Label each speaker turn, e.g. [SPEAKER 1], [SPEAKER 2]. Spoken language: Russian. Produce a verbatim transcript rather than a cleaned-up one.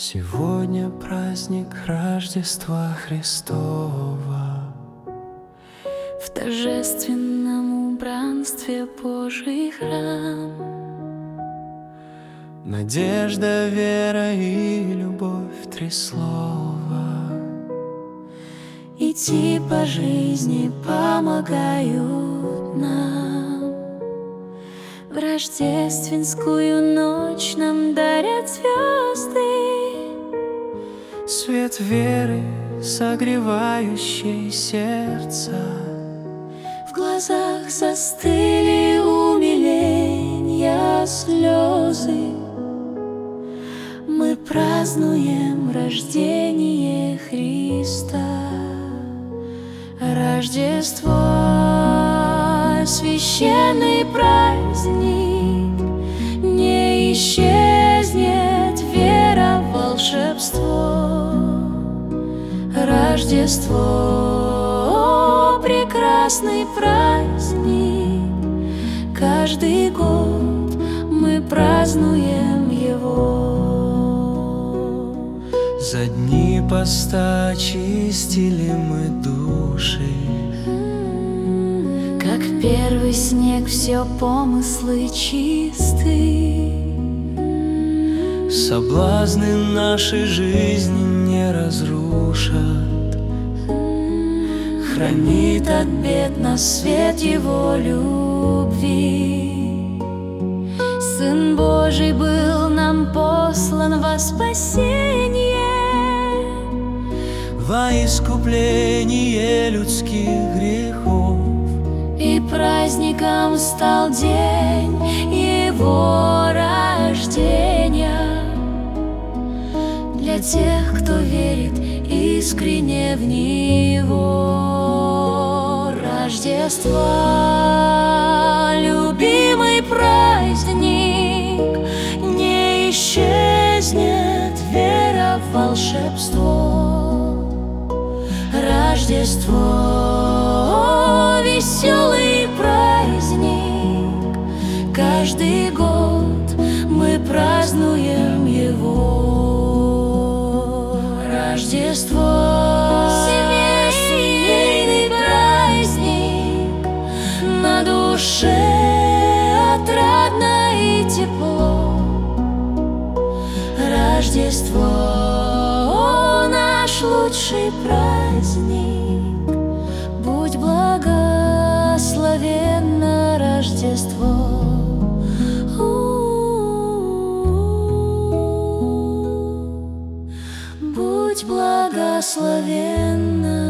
[SPEAKER 1] Сегодня праздник Рождества Христова.
[SPEAKER 2] В торжественном убранстве Божий храм.
[SPEAKER 1] Надежда, вера и любовь — три слова.
[SPEAKER 2] Идти по жизни помогают нам. В рождественскую ночь нам дарят звезды
[SPEAKER 1] Свет веры, согревающий сердце.
[SPEAKER 2] В глазах застыли умиления слезы. Мы празднуем рождение Христа. Рождество — священный праздник, не исчезнет вера в волшебство. Рождество — прекрасный праздник, каждый год мы празднуем его.
[SPEAKER 1] За дни поста очистили мы души,
[SPEAKER 2] как первый снег все помыслы чисты.
[SPEAKER 1] Соблазны нашей жизни не разрушат.
[SPEAKER 2] Хранит от бед нас свет Его любви. Сын Божий был нам послан во спасение,
[SPEAKER 1] во искупление людских грехов.
[SPEAKER 2] И праздником стал день Его рождения для тех, кто верит искренне в Него. Рождество — любимый праздник, не исчезнет вера в волшебство. Рождество — веселый праздник, каждый год мы празднуем его. Рождество — семейный праздник, на душе отрадно и тепло. Рождество — наш лучший праздник, будь благословенно Рождество. Будь благословенна.